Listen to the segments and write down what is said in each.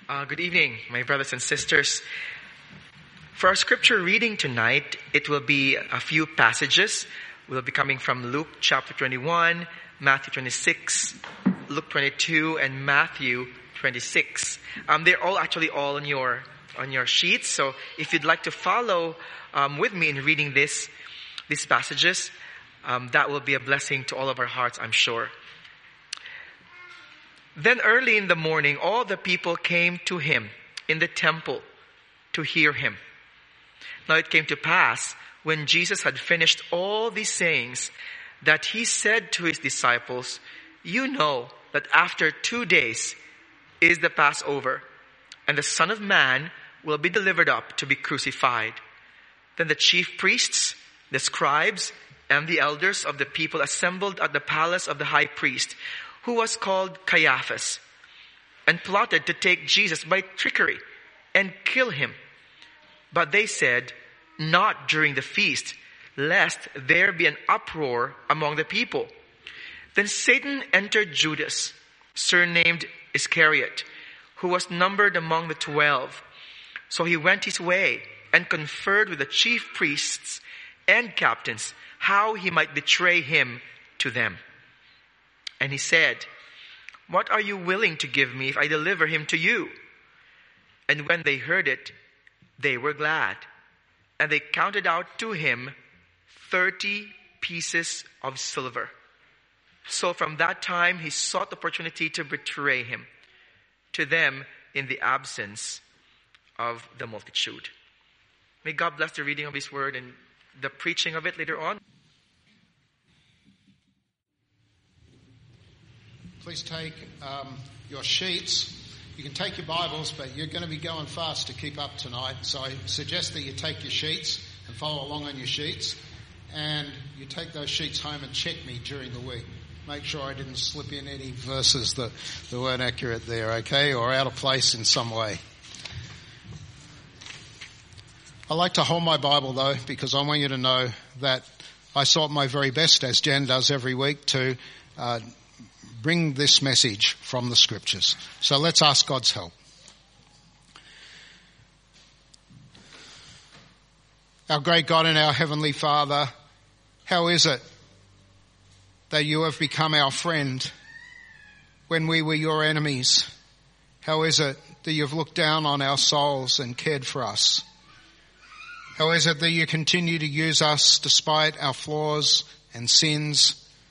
Good evening, my brothers and sisters. For our scripture reading tonight, it will be a few passages. We'll be coming from Luke chapter 21, Matthew 26, Luke 22, and Matthew 26. They're all on your sheets. So if you'd like to follow with me in reading these passages, that will be a blessing to all of our hearts, I'm sure. Then early in the morning, all the people came to him in the temple to hear him. Now it came to pass, when Jesus had finished all these sayings, that he said to his disciples, "You know that after 2 days is the Passover, and the Son of Man will be delivered up to be crucified." Then the chief priests, the scribes, and the elders of the people assembled at the palace of the high priest, who was called Caiaphas, and plotted to take Jesus by trickery and kill him. But they said, "Not during the feast, lest there be an uproar among the people." Then Satan entered Judas, surnamed Iscariot, who was numbered among the 12. So he went his way and conferred with the chief priests and captains how he might betray him to them. And he said, "What are you willing to give me if I deliver him to you?" And when they heard it, they were glad. And they counted out to him 30 pieces of silver. So from that time he sought opportunity to betray him to them in the absence of the multitude. May God bless the reading of his word and the preaching of it later on. Please take your sheets. You can take your Bibles, but you're going to be going fast to keep up tonight. So I suggest that you take your sheets and follow along on your sheets. And you take those sheets home and check me during the week. Make sure I didn't slip in any verses that weren't accurate there, okay? Or out of place in some way. I like to hold my Bible though, because I want you to know that I sought my very best, as Jen does every week, to bring this message from the scriptures. So let's ask God's help. Our great God and our heavenly Father, how is it that you have become our friend when we were your enemies? How is it that you've looked down on our souls and cared for us? How is it that you continue to use us despite our flaws and sins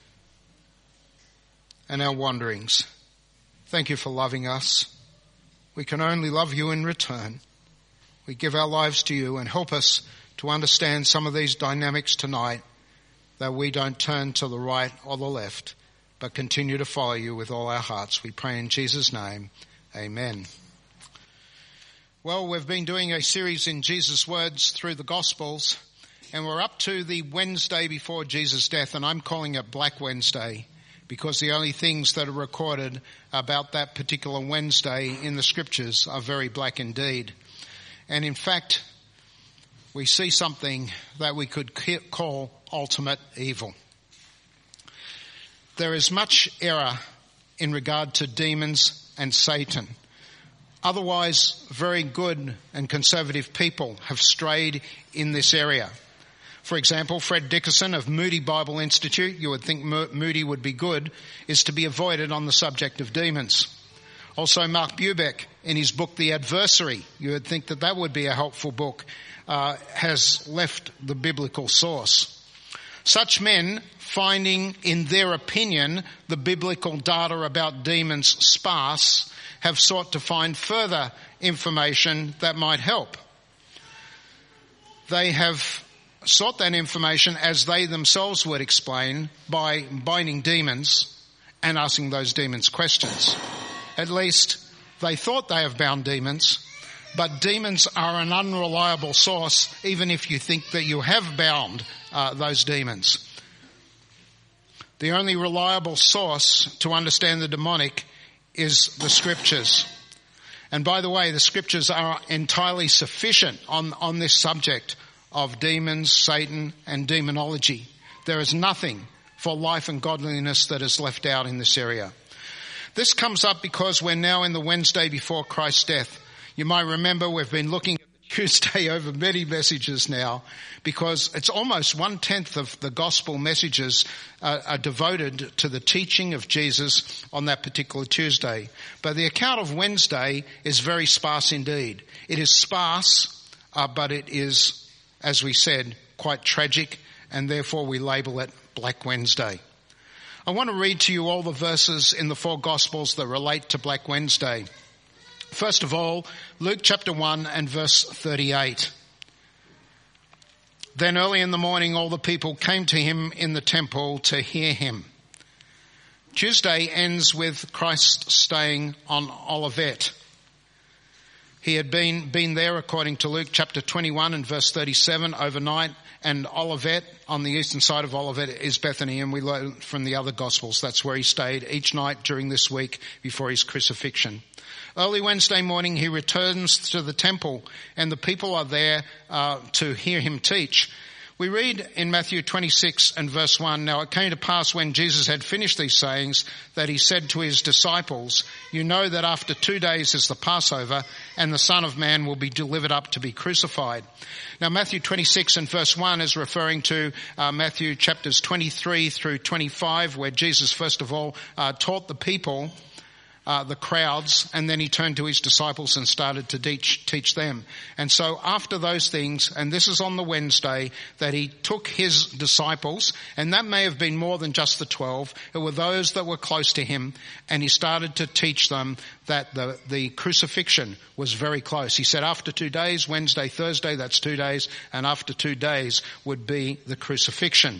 and our wanderings? Thank you for loving us. We can only love you in return. We give our lives to you, and help us to understand some of these dynamics tonight, that we don't turn to the right or the left, but continue to follow you with all our hearts. We pray in Jesus' name. Amen. Well, we've been doing a series in Jesus' words through the Gospels, and we're up to the Wednesday before Jesus' death, and I'm calling it Black Wednesday, because the only things that are recorded about that particular Wednesday in the scriptures are very black indeed. And in fact, we see something that we could call ultimate evil. There is much error in regard to demons and Satan. Otherwise, very good and conservative people have strayed in this area. For example, Fred Dickerson of Moody Bible Institute, you would think Moody would be good, is to be avoided on the subject of demons. Also, Mark Bubeck, in his book The Adversary, you would think that would be a helpful book, has left the biblical source. Such men, finding in their opinion the biblical data about demons sparse, have sought to find further information that might help. They have sought that information, as they themselves would explain, by binding demons and asking those demons questions. At least they thought they have bound demons, but demons are an unreliable source, even if you think that you have bound those demons. The only reliable source to understand the demonic is the scriptures. And by the way, the scriptures are entirely sufficient on this subject of demons, Satan, and demonology. There is nothing for life and godliness that is left out in this area. This comes up because we're now in the Wednesday before Christ's death. You might remember we've been looking at Tuesday over many messages now, because it's almost 1/10 of the gospel messages are devoted to the teaching of Jesus on that particular Tuesday. But the account of Wednesday is very sparse indeed. It is sparse, but it is, as we said, quite tragic, and therefore we label it Black Wednesday. I want to read to you all the verses in the 4 Gospels that relate to Black Wednesday. First of all, Luke chapter 1 and verse 38. Then early in the morning all the people came to him in the temple to hear him. Tuesday ends with Christ staying on Olivet. He had been there, according to Luke chapter 21 and verse 37, overnight. And Olivet, on the eastern side of Olivet, is Bethany, and we learn from the other Gospels that's where he stayed each night during this week before his crucifixion. Early Wednesday morning, he returns to the temple, and the people are there to hear him teach. We read in Matthew 26 and verse 1, "Now it came to pass when Jesus had finished these sayings that he said to his disciples, 'You know that after 2 days is the Passover, and the Son of Man will be delivered up to be crucified.'" Now Matthew 26 and verse 1 is referring to Matthew chapters 23 through 25, where Jesus first of all taught the people, the crowds, and then he turned to his disciples and started to teach them. And so after those things, and this is on the Wednesday, that he took his disciples, and that may have been more than just the 12, it were those that were close to him, and he started to teach them that the crucifixion was very close. He said after 2 days, Wednesday, Thursday, that's 2 days, and after 2 days would be the crucifixion.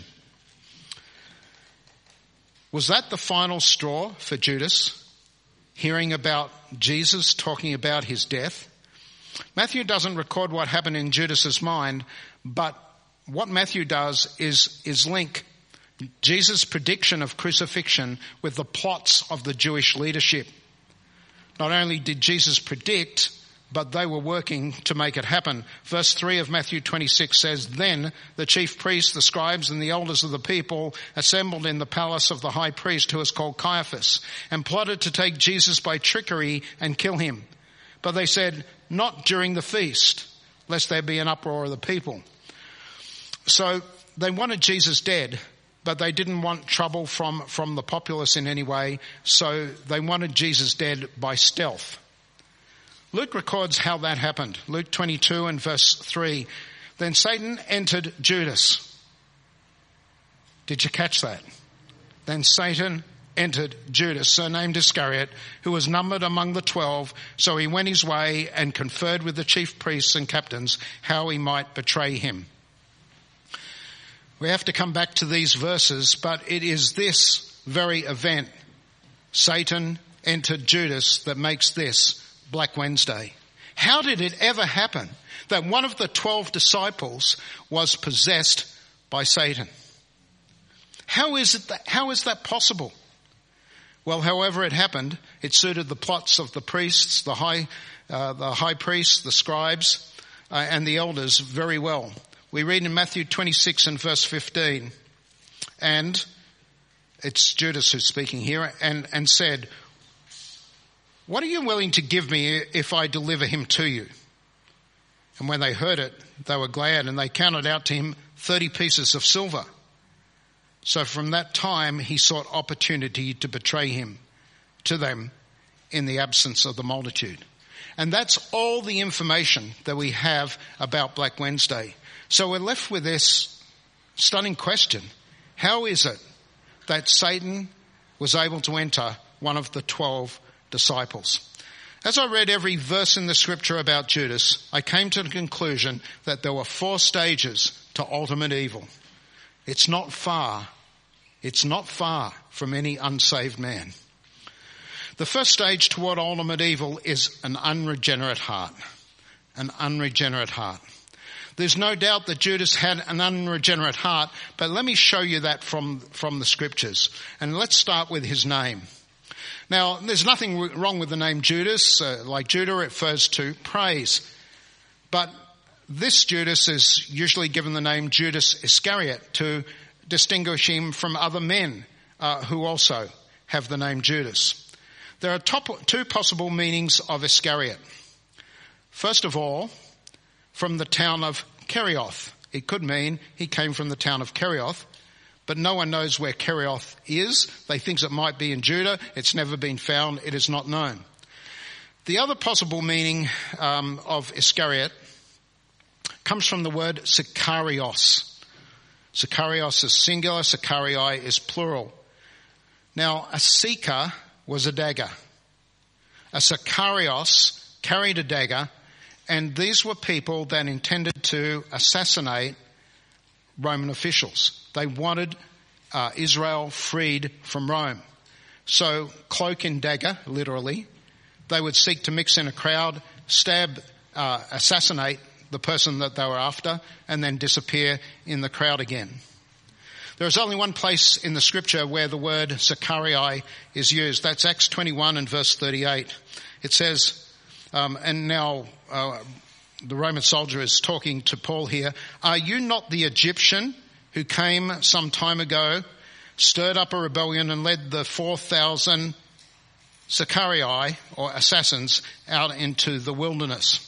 Was that the final straw for Judas? Hearing about Jesus talking about his death? Matthew doesn't record what happened in Judas's mind, but what Matthew does is link Jesus' prediction of crucifixion with the plots of the Jewish leadership. Not only did Jesus predict, but they were working to make it happen. Verse 3 of Matthew 26 says, "Then the chief priests, the scribes, and the elders of the people assembled in the palace of the high priest, who is called Caiaphas, and plotted to take Jesus by trickery and kill him. But they said, 'Not during the feast, lest there be an uproar of the people.'" So they wanted Jesus dead, but they didn't want trouble from the populace in any way, so they wanted Jesus dead by stealth. Luke records how that happened. Luke 22 and verse 3. "Then Satan entered Judas." Did you catch that? Then Satan entered Judas, surnamed Iscariot, who was numbered among the 12. So he went his way and conferred with the chief priests and captains how he might betray him. We have to come back to these verses, but it is this very event, Satan entered Judas, that makes this Black Wednesday. How did it ever happen that one of the 12 disciples was possessed by Satan? How is that possible? Well, however it happened, it suited the plots of the priests, the high priests, the scribes, and the elders very well. We read in Matthew 26 and verse 15, and it's Judas who's speaking here, and said, "What are you willing to give me if I deliver him to you?" And when they heard it, they were glad, and they counted out to him 30 pieces of silver. So from that time, he sought opportunity to betray him to them in the absence of the multitude. And that's all the information that we have about Black Wednesday. So we're left with this stunning question. How is it that Satan was able to enter one of the 12 disciples? As I read every verse in the scripture about Judas, I came to the conclusion that there were 4 stages to ultimate evil. It's not far from any unsaved man. The first stage toward ultimate evil is an unregenerate heart. An unregenerate heart. There's no doubt that Judas had an unregenerate heart, but let me show you that from the scriptures. And let's start with his name. Now, there's nothing wrong with the name Judas. Like Judah, it refers to praise. But this Judas is usually given the name Judas Iscariot to distinguish him from other men who also have the name Judas. There are two possible meanings of Iscariot. First of all, from the town of Kerioth. It could mean he came from the town of Kerioth, but no one knows where Kerioth is. They think it might be in Judah. It's never been found. It is not known. The other possible meaning of Iscariot comes from the word Sicarios. Sicarios is singular, Sicarii is plural. Now, a seeker was a dagger. A Sicarios carried a dagger, and these were people that intended to assassinate Roman officials. They wanted Israel freed from Rome. So, cloak and dagger, literally, they would seek to mix in a crowd, assassinate the person that they were after, and then disappear in the crowd again. There is only one place in the scripture where the word Sicarii is used. That's Acts 21 and verse 38. It says, and now the Roman soldier is talking to Paul here, "Are you not the Egyptian who came some time ago, stirred up a rebellion and led the 4,000 Sicarii, or assassins, out into the wilderness?"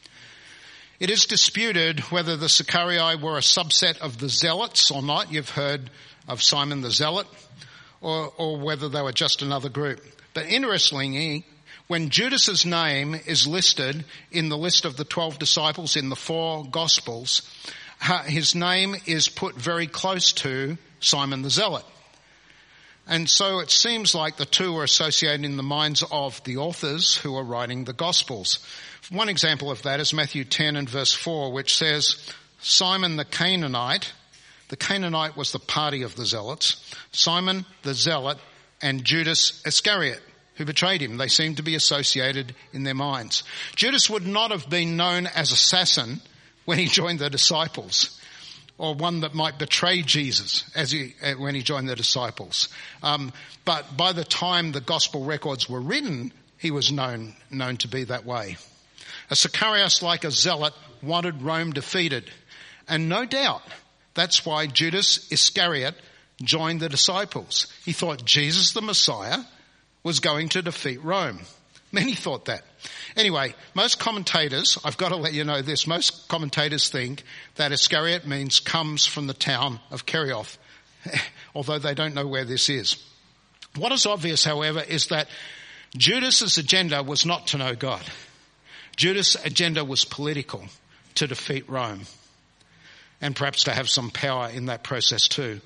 It is disputed whether the Sicarii were a subset of the Zealots or not. You've heard of Simon the Zealot, or whether they were just another group. But interestingly, when Judas's name is listed in the list of the 12 disciples in the 4 Gospels, his name is put very close to Simon the Zealot. And so it seems like the two were associated in the minds of the authors who are writing the Gospels. One example of that is Matthew 10 and verse 4, which says, Simon the Canaanite was the party of the Zealots, Simon the Zealot and Judas Iscariot, who betrayed him. They seem to be associated in their minds. Judas would not have been known as assassin when he joined the disciples, or one that might betray Jesus when he joined the disciples. But by the time the gospel records were written, he was known to be that way. A Sicarios, like a zealot, wanted Rome defeated. And no doubt that's why Judas Iscariot joined the disciples. He thought Jesus the Messiah was going to defeat Rome. Many thought that. Anyway, most commentators, I've got to let you know this, most commentators think that Iscariot comes from the town of Kerioth, although they don't know where this is. What is obvious, however, is that Judas's agenda was not to know God. Judas' agenda was political, to defeat Rome, and perhaps to have some power in that process too.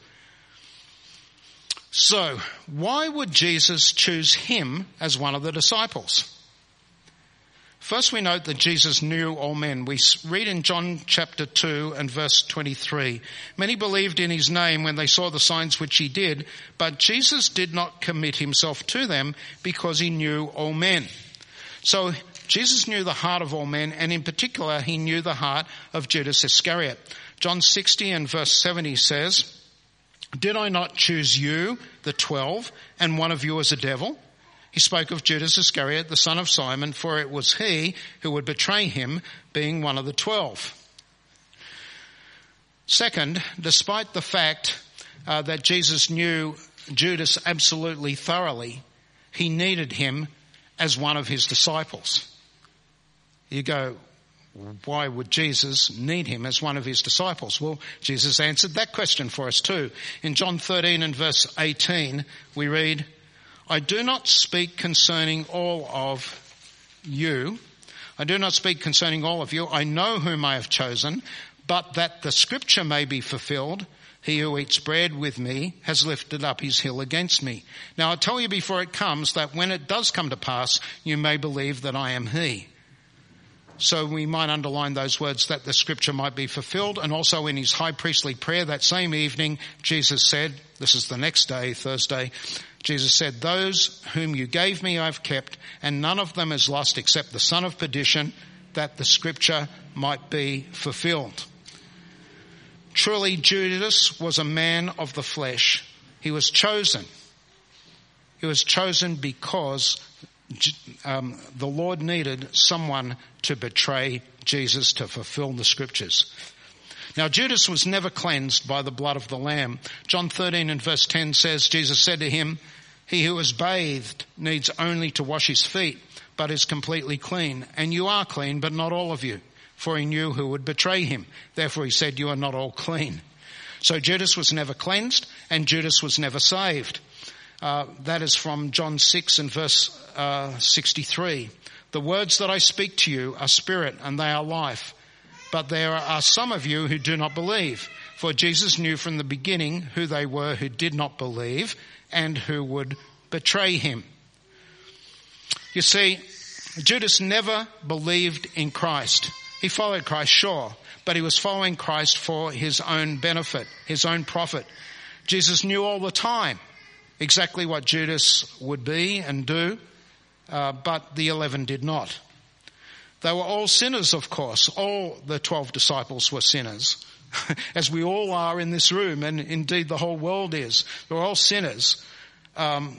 So, why would Jesus choose him as one of the disciples? First, we note that Jesus knew all men. We read in John chapter 2 and verse 23, "Many believed in his name when they saw the signs which he did, but Jesus did not commit himself to them because he knew all men." So, Jesus knew the heart of all men, and in particular, he knew the heart of Judas Iscariot. John 60 and verse 70 says, "Did I not choose you, the 12, and one of you is a devil?" He spoke of Judas Iscariot, the son of Simon, for it was he who would betray him, being one of the 12. Second, despite the fact that Jesus knew Judas absolutely thoroughly, he needed him as one of his disciples. You go, why would Jesus need him as one of his disciples? Well, Jesus answered that question for us too. In John 13 and verse 18, we read, "I do not speak concerning all of you. I do not speak concerning all of you. I know whom I have chosen, but that the scripture may be fulfilled, he who eats bread with me has lifted up his heel against me. Now I tell you before it comes, that when it does come to pass, you may believe that I am he." So we might underline those words, that the scripture might be fulfilled. And also in his high priestly prayer that same evening, Jesus said, this is the next day, Thursday, Jesus said, "Those whom you gave me I've kept, and none of them is lost except the son of perdition, that the scripture might be fulfilled." Truly, Judas was a man of the flesh. He was chosen. He was chosen because the Lord needed someone to betray Jesus to fulfill the scriptures. Now, Judas was never cleansed by the blood of the Lamb. John 13 and verse 10 says, Jesus said to him, He who is bathed needs only to wash his feet, but is completely clean. And you are clean, but not all of you. For he knew who would betray him. Therefore he said, you are not all clean. So Judas was never cleansed, and Judas was never saved. That is from John 6 and verse 63. The words that I speak to you are spirit, and they are life. But there are some of you who do not believe. For Jesus knew from the beginning who they were who did not believe and who would betray him. You see, Judas never believed in Christ. He followed Christ, sure, but he was following Christ for his own benefit, his own profit. Jesus knew all the time exactly what Judas would be and do, but the 11 did not. They were all sinners, of course. All the 12 disciples were sinners, as we all are in this room, and indeed the whole world is. They're all sinners. And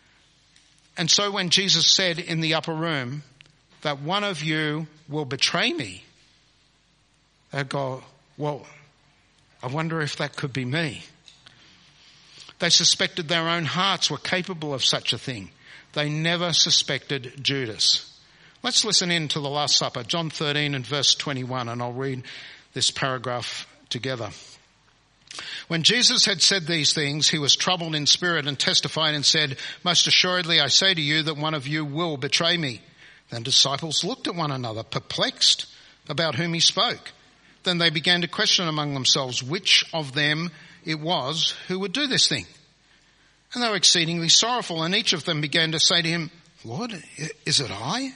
so when Jesus said in the upper room that one of you will betray me, they go, well, I wonder if that could be me. They suspected their own hearts were capable of such a thing. They never suspected Judas. Let's listen in to the Last Supper, John 13 and verse 21, and I'll read this paragraph together. When Jesus had said these things, he was troubled in spirit and testified and said, most assuredly I say to you that one of you will betray me. Then disciples looked at one another, perplexed about whom he spoke. Then they began to question among themselves which of them it was who would do this thing. And they were exceedingly sorrowful, and each of them began to say to him, Lord, is it I?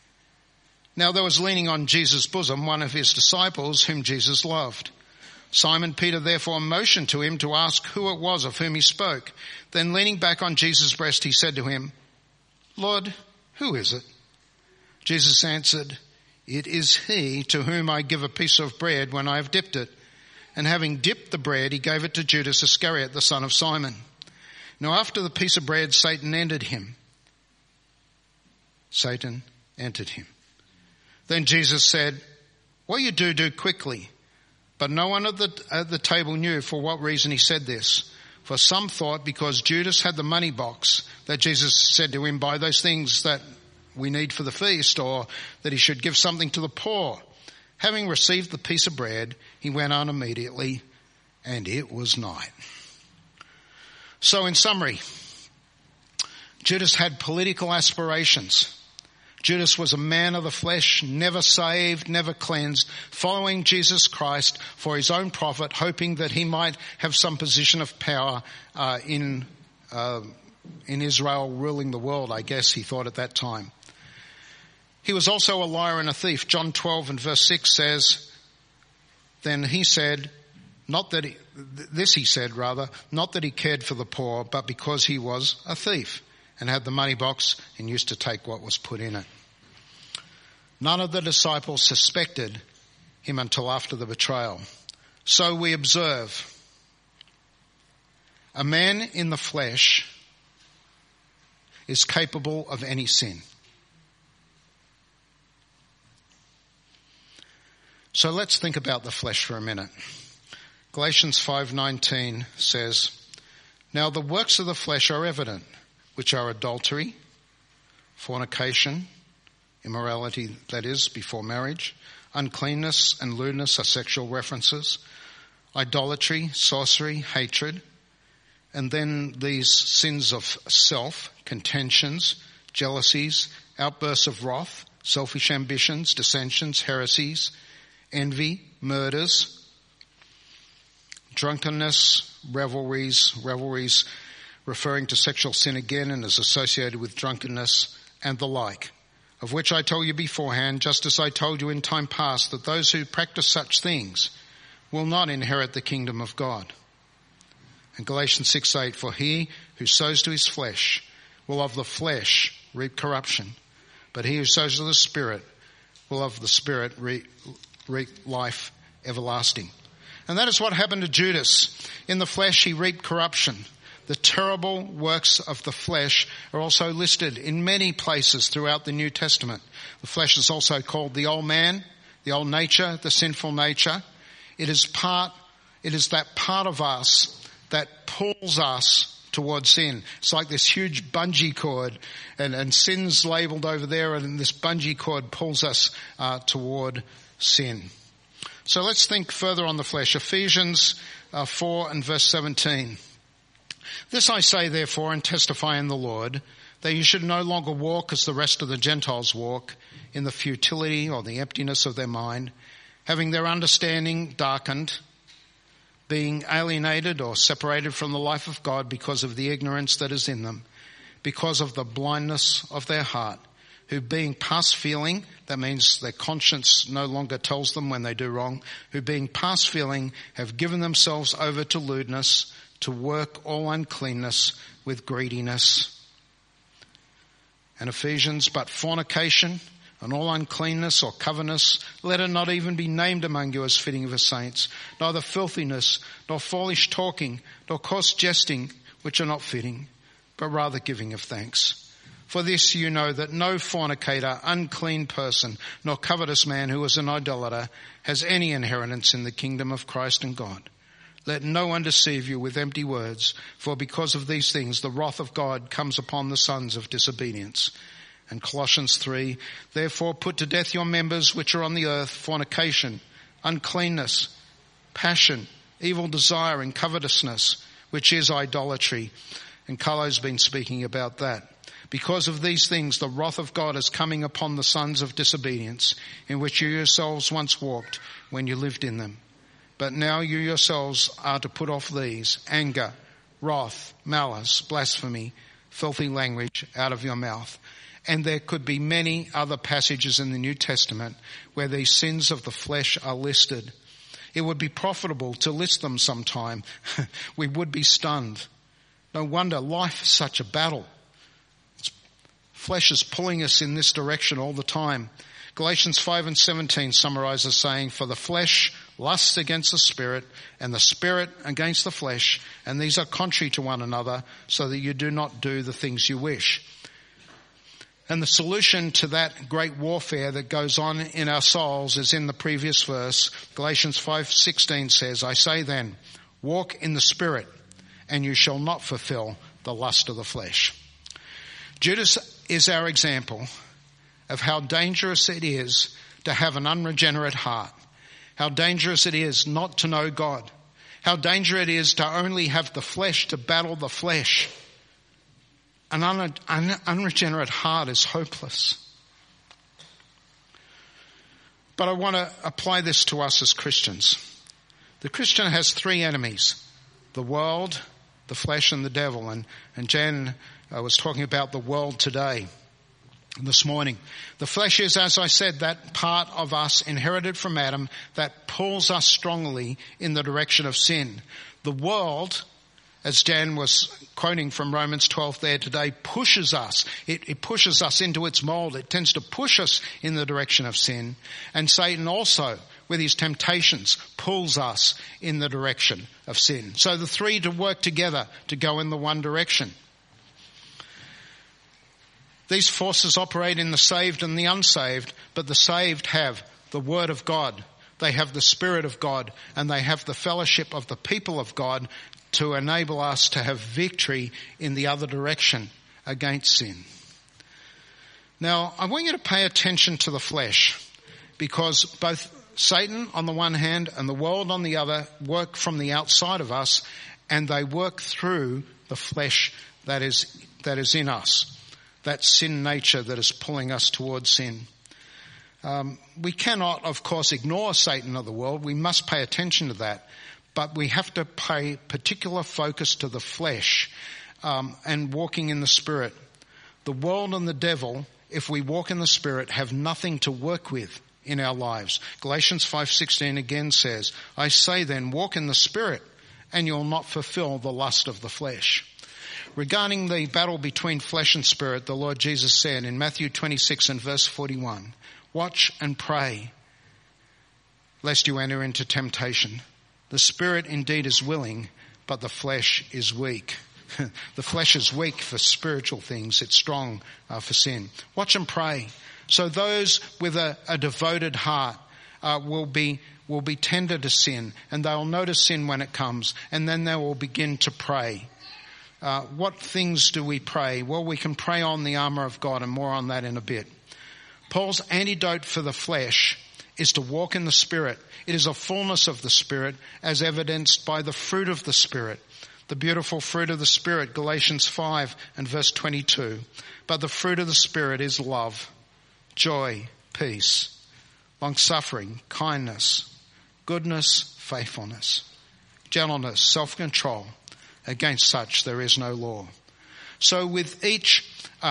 Now there was leaning on Jesus' bosom one of his disciples whom Jesus loved. Simon Peter therefore motioned to him to ask who it was of whom he spoke. Then leaning back on Jesus' breast, he said to him, Lord, who is it? Jesus answered, it is he to whom I give a piece of bread when I have dipped it. And having dipped the bread, he gave it to Judas Iscariot, the son of Simon. Now after the piece of bread, Satan entered him. Then Jesus said, what you do quickly. But no one at the table knew for what reason he said this. For some thought because Judas had the money box that Jesus said to him, buy those things that we need for the feast, or that he should give something to the poor. Having received the piece of bread, he went on immediately, and it was night. So in summary, Judas had political aspirations. Judas was a man of the flesh, never saved, never cleansed, following Jesus Christ for his own profit, hoping that he might have some position of power in Israel, ruling the world, I guess he thought at that time. He was also a liar and a thief. John 12 and verse 6 says, then he said, not that he cared for the poor, but because he was a thief and had the money box and used to take what was put in it. None of the disciples suspected him until after the betrayal. So we observe a man in the flesh is capable of any sin. So let's think about the flesh for a minute. Galatians 5:19 says, now the works of the flesh are evident, which are adultery, fornication, immorality, that is, before marriage, uncleanness and lewdness are sexual references, idolatry, sorcery, hatred, and then these sins of self, contentions, jealousies, outbursts of wrath, selfish ambitions, dissensions, heresies, envy, murders, drunkenness, revelries referring to sexual sin again and is associated with drunkenness, and the like, of which I told you beforehand, just as I told you in time past, that those who practice such things will not inherit the kingdom of God. And Galatians 6:8, for he who sows to his flesh will of the flesh reap corruption, but he who sows to the Spirit will of the Spirit reap life everlasting. And that is what happened to Judas. In the flesh he reaped corruption. The terrible works of the flesh are also listed in many places throughout the New Testament. The flesh is also called the old man, the old nature, the sinful nature. It is that part of us that pulls us towards sin. It's like this huge bungee cord, and sin's labeled over there, and this bungee cord pulls us toward sin. So let's think further on the flesh. Ephesians 4 and verse 17. This I say therefore and testify in the Lord, that you should no longer walk as the rest of the Gentiles walk, in the futility or the emptiness of their mind, having their understanding darkened, being alienated or separated from the life of God because of the ignorance that is in them, because of the blindness of their heart, who being past feeling, that means their conscience no longer tells them when they do wrong, who being past feeling have given themselves over to lewdness, to work all uncleanness with greediness. And Ephesians, but fornication and all uncleanness or covetousness, let it not even be named among you as fitting for saints, neither filthiness, nor foolish talking, nor coarse jesting, which are not fitting, but rather giving of thanks. For this you know that no fornicator, unclean person, nor covetous man who is an idolater has any inheritance in the kingdom of Christ and God. Let no one deceive you with empty words, for because of these things the wrath of God comes upon the sons of disobedience. And Colossians 3, therefore put to death your members which are on the earth, fornication, uncleanness, passion, evil desire, and covetousness, which is idolatry. And Carlo's been speaking about that. Because of these things, the wrath of God is coming upon the sons of disobedience, in which you yourselves once walked when you lived in them. But now you yourselves are to put off these: anger, wrath, malice, blasphemy, filthy language out of your mouth. And there could be many other passages in the New Testament where these sins of the flesh are listed. It would be profitable to list them sometime. We would be stunned. No wonder life is such a battle. Flesh is pulling us in this direction all the time. Galatians 5 and 17 summarizes saying, for the flesh lusts against the spirit, and the spirit against the flesh, and these are contrary to one another, so that you do not do the things you wish. And the solution to that great warfare that goes on in our souls is in the previous verse. Galatians 5:16 says, I say then, walk in the Spirit, and you shall not fulfill the lust of the flesh. Judas is our example of how dangerous it is to have an unregenerate heart, how dangerous it is not to know God, how dangerous it is to only have the flesh to battle the flesh. An unregenerate heart is hopeless. But I want to apply this to us as Christians. The Christian has three enemies: the world, the flesh, and the devil. And Jan was talking about the world today, this morning. The flesh is, as I said, that part of us inherited from Adam that pulls us strongly in the direction of sin. The world, as Jan was quoting from Romans 12 there today, pushes us. It pushes us into its mold. It tends to push us in the direction of sin. And Satan also, with his temptations, pulls us in the direction of sin. So the three to work together to go in the one direction. These forces operate in the saved and the unsaved, but the saved have the Word of God. They have the Spirit of God, and they have the fellowship of the people of God to enable us to have victory in the other direction against sin. Now, I want you to pay attention to the flesh, because both Satan on the one hand and the world on the other work from the outside of us, and they work through the flesh that is in us, that sin nature that is pulling us towards sin. We cannot, of course, ignore Satan of the world. We must pay attention to that. But we have to pay particular focus to the flesh and walking in the Spirit. The world and the devil, if we walk in the Spirit, have nothing to work with in our lives. Galatians 5:16 again says, I say then, walk in the Spirit, and you'll not fulfill the lust of the flesh. Regarding the battle between flesh and spirit, the Lord Jesus said in Matthew 26 and verse 41, watch and pray, lest you enter into temptation. The spirit indeed is willing, but the flesh is weak. The flesh is weak for spiritual things. It's strong for sin. Watch and pray. So those with a devoted heart will be tender to sin, and they'll notice sin when it comes, and then they will begin to pray. What things do we pray? Well, we can pray on the armour of God, and more on that in a bit. Paul's antidote for the flesh is to walk in the Spirit. It is a fullness of the Spirit as evidenced by the fruit of the Spirit. The beautiful fruit of the Spirit, Galatians 5 and verse 22. But the fruit of the Spirit is love, joy, peace, long-suffering, kindness, goodness, faithfulness, gentleness, self-control. Against such there is no law. So with each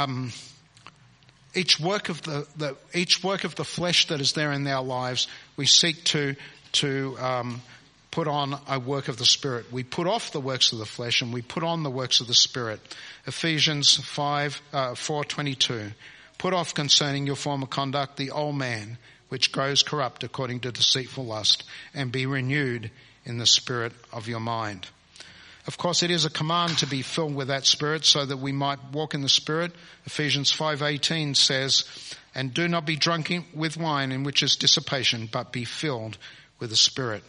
work of the flesh that is there in our lives, we seek to put on a work of the Spirit. We put off the works of the flesh and we put on the works of the Spirit. Ephesians 4:22. Put off concerning your former conduct the old man, which grows corrupt according to deceitful lust, and be renewed in the spirit of your mind. Of course, it is a command to be filled with that Spirit so that we might walk in the Spirit. Ephesians 5:18 says, and do not be drunk with wine, in which is dissipation, but be filled with the Spirit.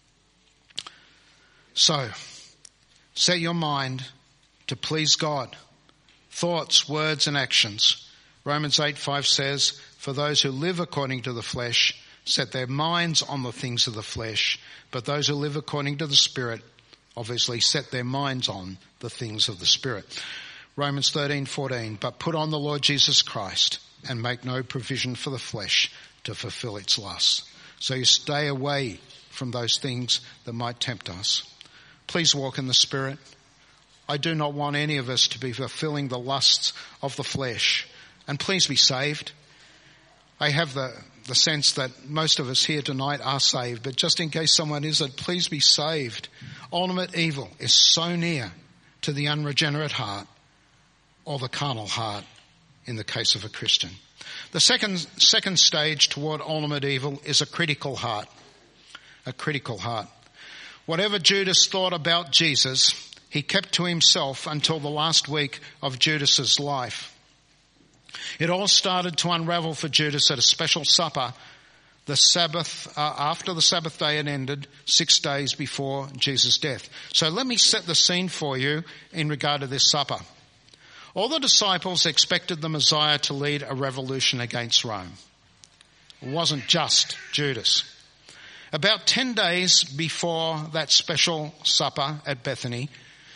So, set your mind to please God. Thoughts, words, and actions. Romans 8:5 says, for those who live according to the flesh set their minds on the things of the flesh, but those who live according to the Spirit obviously set their minds on the things of the Spirit. Romans 13:14, but put on the Lord Jesus Christ and make no provision for the flesh to fulfill its lusts. So you stay away from those things that might tempt us. Please walk in the Spirit. I do not want any of us to be fulfilling the lusts of the flesh. And please be saved. I have the sense that most of us here tonight are saved, but just in case someone isn't, please be saved. Ultimate evil is so near to the unregenerate heart or the carnal heart in the case of a Christian. The second stage toward ultimate evil is a critical heart. A critical heart. Whatever Judas thought about Jesus, he kept to himself until the last week of Judas's life. It all started to unravel for Judas at a special supper the Sabbath, after the Sabbath day had ended, 6 days before Jesus' death. So let me set the scene for you in regard to this supper. All the disciples expected the Messiah to lead a revolution against Rome. It wasn't just Judas. About 10 days before that special supper at Bethany,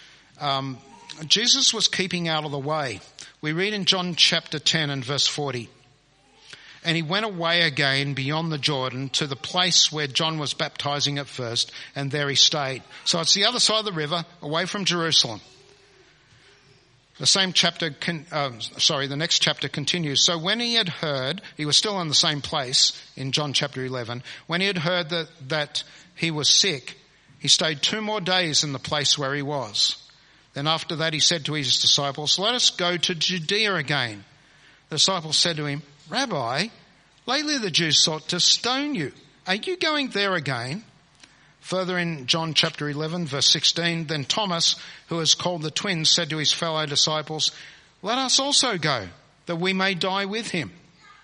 Jesus was keeping out of the way. We read in John chapter 10 and verse 40. And he went away again beyond the Jordan to the place where John was baptizing at first, and there he stayed. So it's the other side of the river, away from Jerusalem. The next chapter continues. So when he had heard, he was still in the same place in John chapter 11. When he had heard that he was sick, he stayed 2 more days in the place where he was. Then after that he said to his disciples, let us go to Judea again. The disciples said to him, Rabbi, lately the Jews sought to stone you. Are you going there again? Further in John chapter 11 verse 16, then Thomas, who is called the twin, said to his fellow disciples, let us also go, that we may die with him.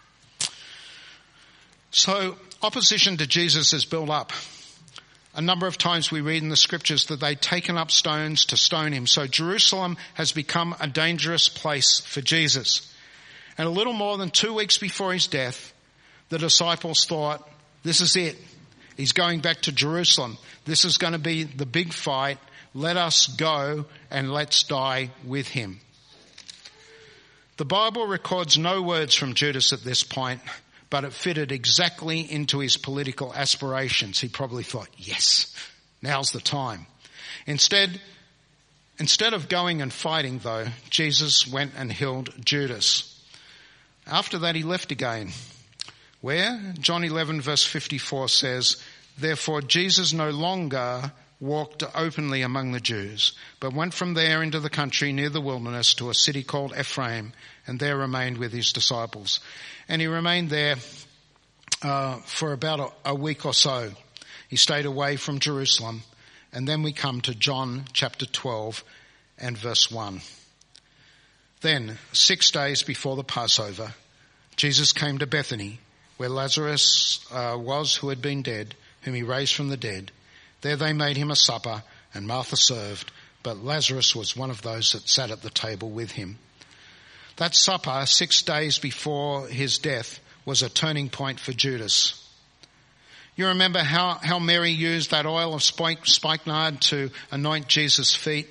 So opposition to Jesus is built up. A number of times we read in the scriptures that they'd taken up stones to stone him. So Jerusalem has become a dangerous place for Jesus. And a little more than 2 weeks before his death, the disciples thought, this is it. He's going back to Jerusalem. This is going to be the big fight. Let us go and let's die with him. The Bible records no words from Judas at this point, but it fitted exactly into his political aspirations. He probably thought, yes, now's the time. Instead of going and fighting, though, Jesus went and healed Judas. After that, he left again. Where? John 11 verse 54 says, therefore Jesus no longer walked openly among the Jews, but went from there into the country near the wilderness to a city called Ephraim, and there remained with his disciples. And he remained there for about a week or so. He stayed away from Jerusalem. And then we come to John chapter 12 and verse 1. Then, 6 days before the Passover, Jesus came to Bethany, where Lazarus was, who had been dead, whom he raised from the dead. There they made him a supper, and Martha served, but Lazarus was one of those that sat at the table with him. That supper, 6 days before his death, was a turning point for Judas. You remember how Mary used that oil of spikenard to anoint Jesus' feet?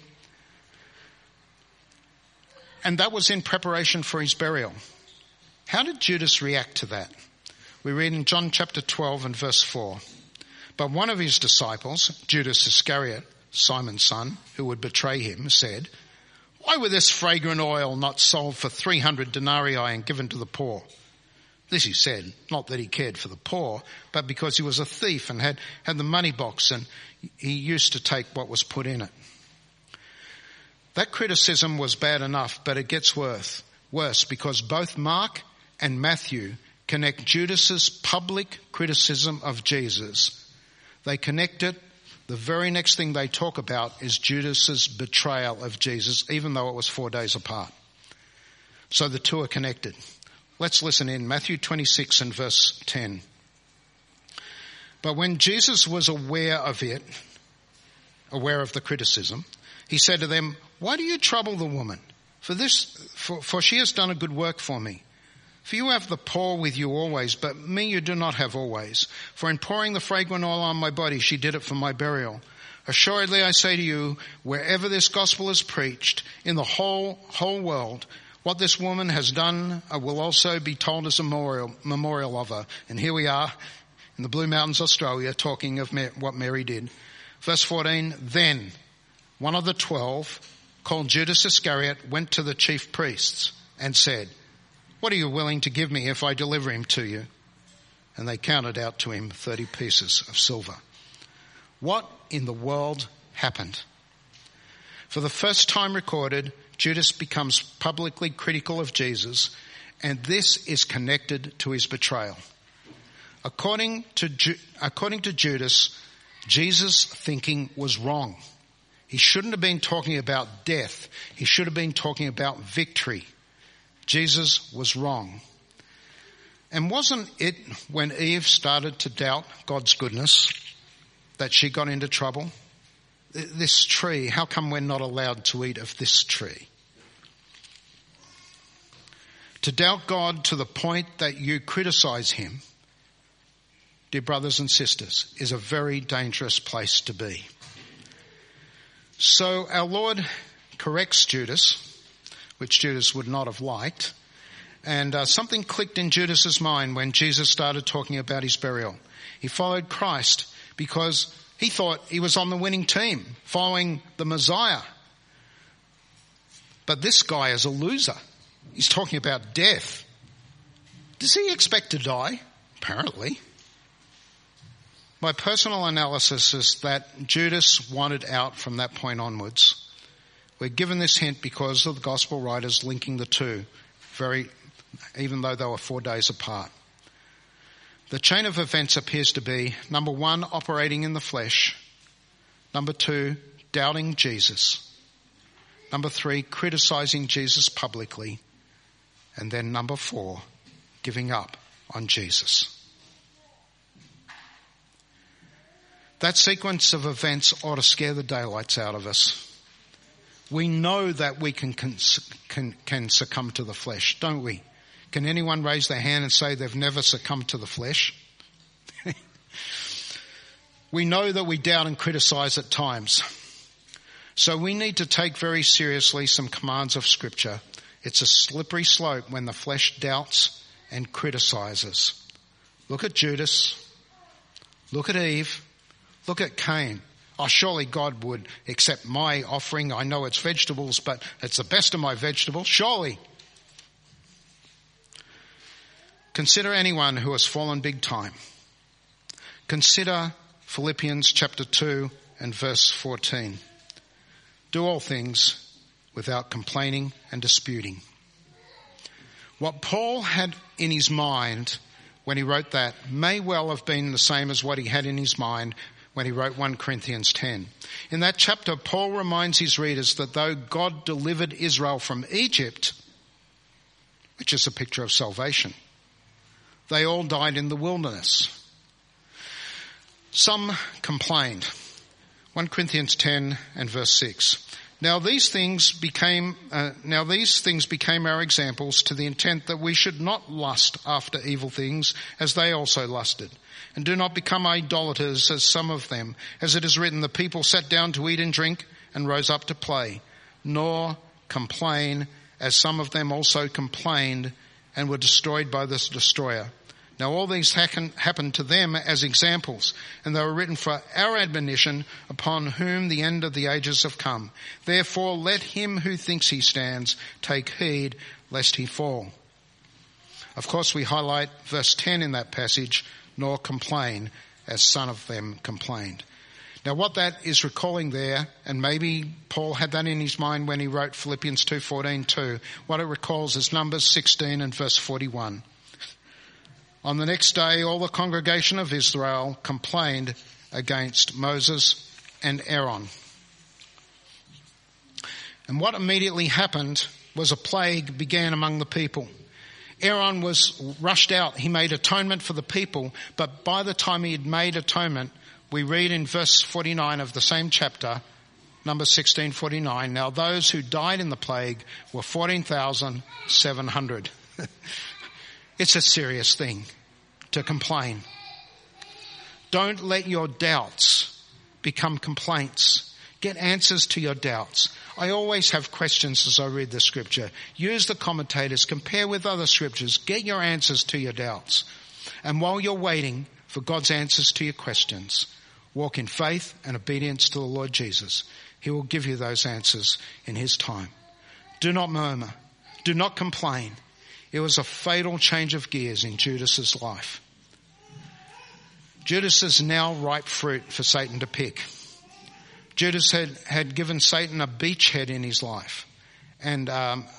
And that was in preparation for his burial. How did Judas react to that? We read in John chapter 12 and verse 4. But one of his disciples, Judas Iscariot, Simon's son, who would betray him, said, "Why were this fragrant oil not sold for 300 denarii and given to the poor?" This he said, not that he cared for the poor, but because he was a thief and had the money box and he used to take what was put in it. That criticism was bad enough, but it gets worse because both Mark and Matthew connect Judas's public criticism of Jesus. They connect it. The very next thing they talk about is Judas's betrayal of Jesus, even though it was 4 days apart. So the two are connected. Let's listen in Matthew 26 and verse 10. But when Jesus was aware of the criticism, he said to them, "Why do you trouble the woman? For she has done a good work for me. For you have the poor with you always, but me you do not have always. For in pouring the fragrant oil on my body, she did it for my burial. Assuredly I say to you, wherever this gospel is preached in the whole world, what this woman has done will also be told as a memorial of her." And here we are in the Blue Mountains, Australia, talking of what Mary did. Verse 14, then one of the 12, called Judas Iscariot, went to the chief priests and said, "What are you willing to give me if I deliver him to you?" And they counted out to him 30 pieces of silver. What in the world happened? For the first time recorded, Judas becomes publicly critical of Jesus, and this is connected to his betrayal. According to Judas, Jesus' thinking was wrong. He shouldn't have been talking about death. He should have been talking about victory. Jesus was wrong. And wasn't it when Eve started to doubt God's goodness that she got into trouble? This tree, how come we're not allowed to eat of this tree? To doubt God to the point that you criticize him, dear brothers and sisters, is a very dangerous place to be. So our Lord corrects Judas, which Judas would not have liked, and something clicked in Judas's mind when Jesus started talking about his burial. He followed Christ because he thought he was on the winning team, following the Messiah. But this guy is a loser. He's talking about death. Does he expect to die? Apparently. My personal analysis is that Judas wanted out from that point onwards. We're given this hint because of the gospel writers linking the two, even though they were 4 days apart. The chain of events appears to be, number 1, operating in the flesh. Number 2, doubting Jesus. Number 3, criticizing Jesus publicly. And then number 4, giving up on Jesus. That sequence of events ought to scare the daylights out of us. We know that we can succumb to the flesh, don't we? Can anyone raise their hand and say they've never succumbed to the flesh? We know that we doubt and criticize at times. So we need to take very seriously some commands of Scripture. It's a slippery slope when the flesh doubts and criticizes. Look at Judas. Look at Eve. Look at Cain. Oh, surely God would accept my offering. I know it's vegetables, but it's the best of my vegetables. Surely. Consider anyone who has fallen big time. Consider Philippians chapter 2 and verse 14. Do all things without complaining and disputing. What Paul had in his mind when he wrote that may well have been the same as what he had in his mind when he wrote 1 Corinthians 10. In that chapter, Paul reminds his readers that though God delivered Israel from Egypt, which is a picture of salvation, they all died in the wilderness. Some complained. 1 Corinthians 10 and verse 6. Now these things became our examples, to the intent that we should not lust after evil things as they also lusted. And do not become idolaters as some of them. As it is written, the people sat down to eat and drink and rose up to play. Nor complain as some of them also complained and were destroyed by this destroyer. Now all these happened to them as examples, and they were written for our admonition, upon whom the end of the ages have come. Therefore let him who thinks he stands take heed lest he fall. Of course we highlight verse 10 in that passage, nor complain as some of them complained. Now what that is recalling there, and maybe Paul had that in his mind when he wrote Philippians 2:14 too, what it recalls is Numbers 16 and verse 41. On the next day, all the congregation of Israel complained against Moses and Aaron. And what immediately happened was a plague began among the people. Aaron was rushed out. He made atonement for the people, but by the time he had made atonement, we read in verse 49 of the same chapter, Numbers 16:49, now those who died in the plague were 14,700. It's a serious thing to complain. Don't let your doubts become complaints. Get answers to your doubts. I always have questions as I read the scripture. Use the commentators, compare with other scriptures, get your answers to your doubts. And while you're waiting for God's answers to your questions, walk in faith and obedience to the Lord Jesus. He will give you those answers in his time. Do not murmur. Do not complain. It was a fatal change of gears in Judas's life. Judas is now ripe fruit for Satan to pick. Judas had given Satan a beachhead in his life, and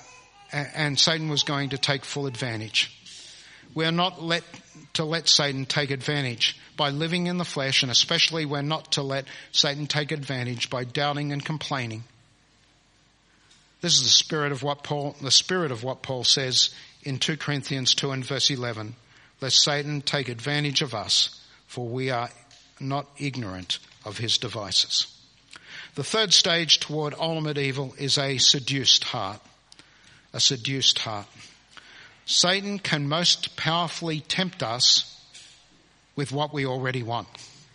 Satan was going to take full advantage. We are not to let Satan take advantage by living in the flesh, and especially we're not to let Satan take advantage by doubting and complaining. This is the spirit of what Paul says in 2 Corinthians 2 and verse 11. Lest Satan take advantage of us, for we are not ignorant of his devices. The third stage toward ultimate evil is a seduced heart. A seduced heart. Satan can most powerfully tempt us with what we already want.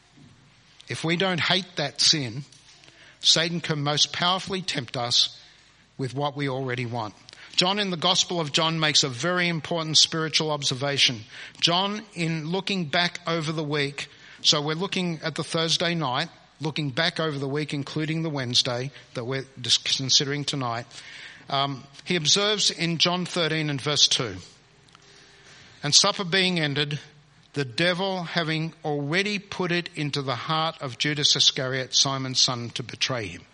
If we don't hate that sin, Satan can most powerfully tempt us with what we already want. John in the Gospel of John makes a very important spiritual observation. John, in looking back over the week, so we're looking at the Thursday night, looking back over the week, including the Wednesday that we're considering tonight, he observes in John 13 and verse 2, and supper being ended, the devil having already put it into the heart of Judas Iscariot, Simon's son, to betray him.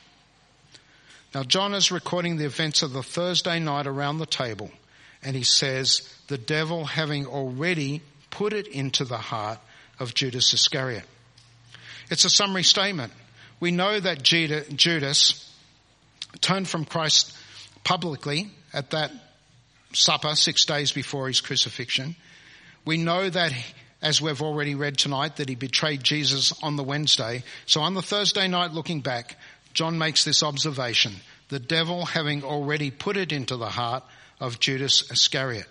Now John is recording the events of the Thursday night around the table, and he says, the devil having already put it into the heart of Judas Iscariot. It's a summary statement. We know that Judas turned from Christ publicly at that supper 6 days before his crucifixion. We know that, as we've already read tonight, that he betrayed Jesus on the Wednesday. So on the Thursday night, looking back, John makes this observation: the devil having already put it into the heart of Judas Iscariot.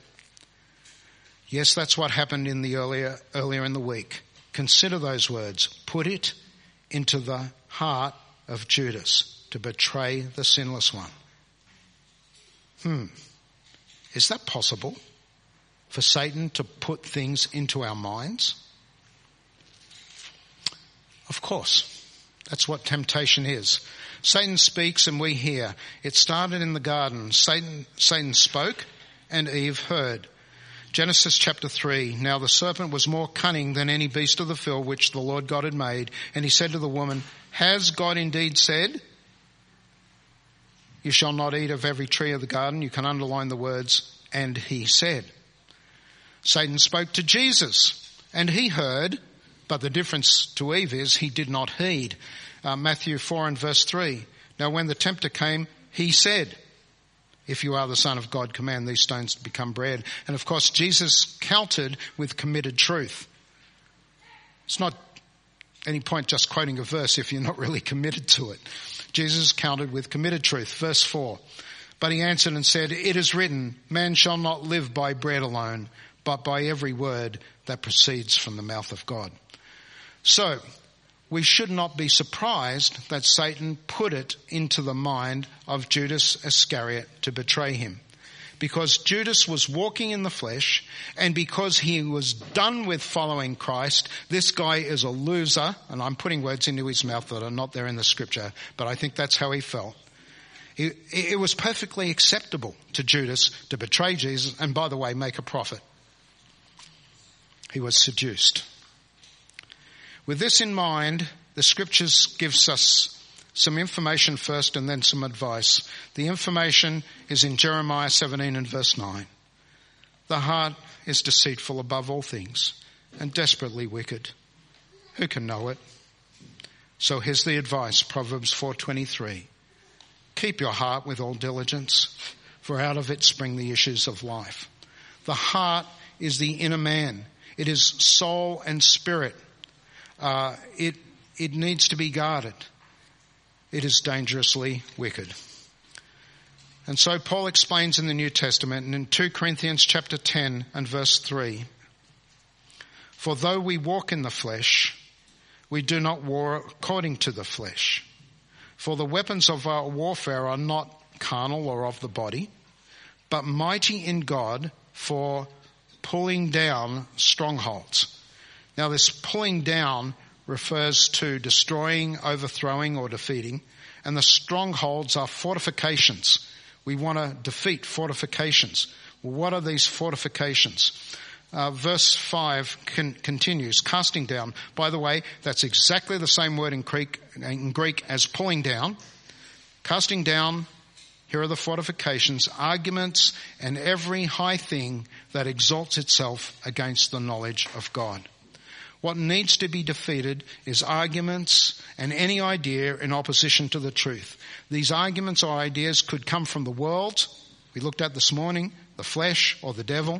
Yes, that's what happened in the earlier in the week. Consider those words. Put it into the heart of Judas to betray the sinless one. Is that possible? For Satan to put things into our minds? Of course. That's what temptation is. Satan speaks and we hear. It started in the garden. Satan spoke and Eve heard. Genesis chapter 3, now the serpent was more cunning than any beast of the field which the Lord God had made. And he said to the woman, has God indeed said, you shall not eat of every tree of the garden? You can underline the words, and he said. Satan spoke to Jesus and he heard, but the difference to Eve is he did not heed. Matthew 4 and verse 3. Now when the tempter came, he said, if you are the Son of God, command these stones to become bread. And of course, Jesus countered with committed truth. It's not any point just quoting a verse if you're not really committed to it. Jesus countered with committed truth. Verse 4. But he answered and said, "It is written, man shall not live by bread alone, but by every word that proceeds from the mouth of God." So, we should not be surprised that Satan put it into the mind of Judas Iscariot to betray him. Because Judas was walking in the flesh, and because he was done with following Christ, this guy is a loser, and I'm putting words into his mouth that are not there in the scripture, but I think that's how he felt. It was perfectly acceptable to Judas to betray Jesus and, by the way, make a profit. He was seduced. With this in mind, the scriptures gives us some information first and then some advice. The information is in Jeremiah 17 and verse 9. The heart is deceitful above all things and desperately wicked. Who can know it? So here's the advice, Proverbs 4:23. Keep your heart with all diligence, for out of it spring the issues of life. The heart is the inner man. It is soul and spirit. It needs to be guarded. It is dangerously wicked. And so Paul explains in the New Testament, and in 2 Corinthians chapter 10 and verse 3, "For though we walk in the flesh, we do not war according to the flesh. For the weapons of our warfare are not carnal or of the body, but mighty in God for pulling down strongholds." Now this pulling down refers to destroying, overthrowing, or defeating. And the strongholds are fortifications. We want to defeat fortifications. Well, what are these fortifications? Verse 5 continues, casting down. By the way, that's exactly the same word in Greek as pulling down. Casting down, here are the fortifications, arguments and every high thing that exalts itself against the knowledge of God. What needs to be defeated is arguments and any idea in opposition to the truth. These arguments or ideas could come from the world, we looked at this morning, the flesh or the devil.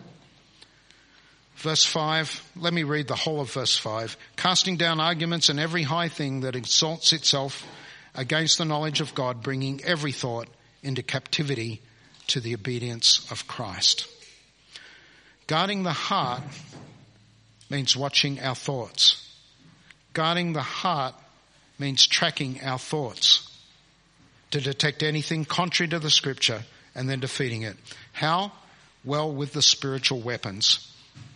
Verse 5, let me read the whole of verse 5. Casting down arguments and every high thing that exalts itself against the knowledge of God, bringing every thought into captivity to the obedience of Christ. Guarding the heart means watching our thoughts. Guarding the heart means tracking our thoughts to detect anything contrary to the scripture and then defeating it. How? Well, with the spiritual weapons.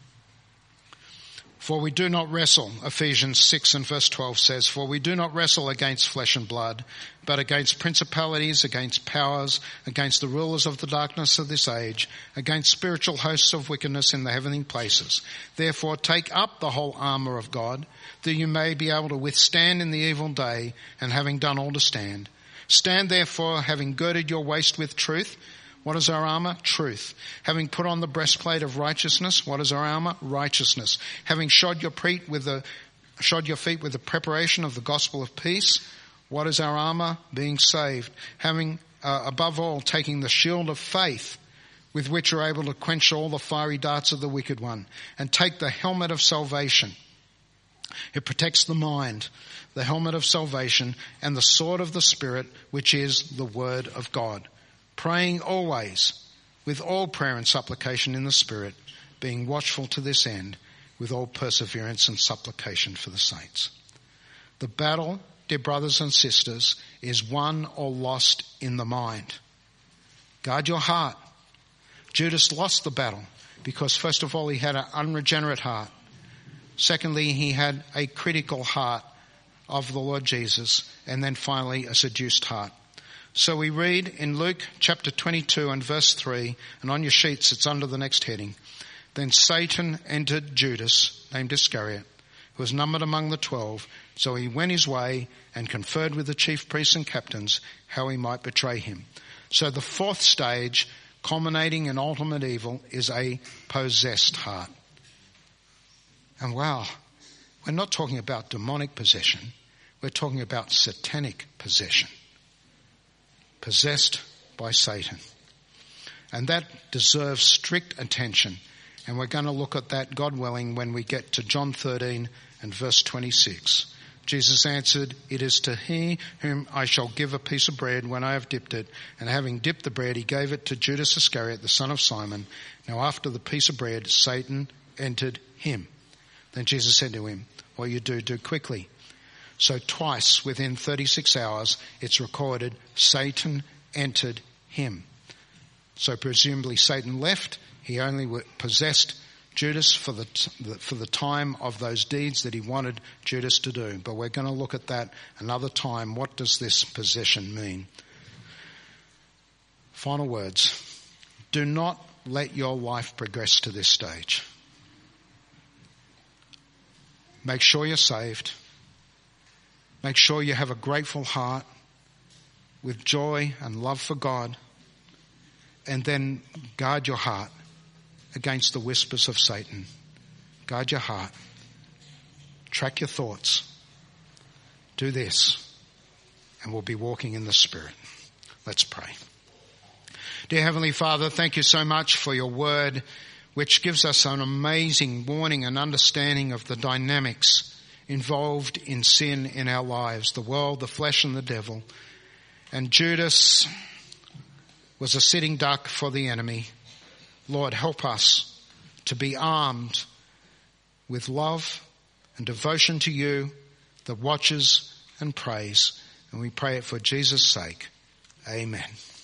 For we do not wrestle, Ephesians 6 and verse 12 says, for we do not wrestle against flesh and blood, but against principalities, against powers, against the rulers of the darkness of this age, against spiritual hosts of wickedness in the heavenly places. Therefore take up the whole armour of God, that you may be able to withstand in the evil day, and having done all to stand. Stand therefore, having girded your waist with truth. What is our armour? Truth. Having put on the breastplate of righteousness. What is our armour? Righteousness. Having shod your feet with the preparation of the gospel of peace. What is our armour? Being saved. Having, above all, taking the shield of faith, with which you're able to quench all the fiery darts of the wicked one. And take the helmet of salvation. It protects the mind. The helmet of salvation and the sword of the Spirit, which is the word of God. Praying always with all prayer and supplication in the Spirit, being watchful to this end with all perseverance and supplication for the saints. The battle, dear brothers and sisters, is won or lost in the mind. Guard your heart. Judas lost the battle because first of all he had an unregenerate heart. Secondly, he had a critical heart of the Lord Jesus, and then finally a seduced heart. So we read in Luke chapter 22 and verse 3, and on your sheets it's under the next heading. Then Satan entered Judas, named Iscariot, who was numbered among the 12. So he went his way and conferred with the chief priests and captains how he might betray him. So the fourth stage, culminating in ultimate evil, is a possessed heart. And wow, we're not talking about demonic possession. We're talking about satanic possession. Possessed by Satan. And that deserves strict attention. And we're going to look at that, God willing, when we get to John 13 and verse 26. Jesus answered, "It is to he whom I shall give a piece of bread when I have dipped it." And having dipped the bread, he gave it to Judas Iscariot, the son of Simon. Now after the piece of bread, Satan entered him. Then Jesus said to him, "What you do quickly." So twice within 36 hours, it's recorded, Satan entered him. So presumably Satan left. He only possessed Judas for the time of those deeds that he wanted Judas to do. But we're going to look at that another time. What does this possession mean? Final words. Do not let your life progress to this stage. Make sure you're saved. Make sure you have a grateful heart with joy and love for God. And then guard your heart against the whispers of Satan. Guard your heart. Track your thoughts. Do this, and we'll be walking in the Spirit. Let's pray. Dear Heavenly Father, thank you so much for your word, which gives us an amazing warning and understanding of the dynamics involved in sin in our lives, the world, the flesh, and the devil. And Judas was a sitting duck for the enemy. Lord, help us to be armed with love and devotion to you that watches and prays. And we pray it for Jesus' sake. Amen.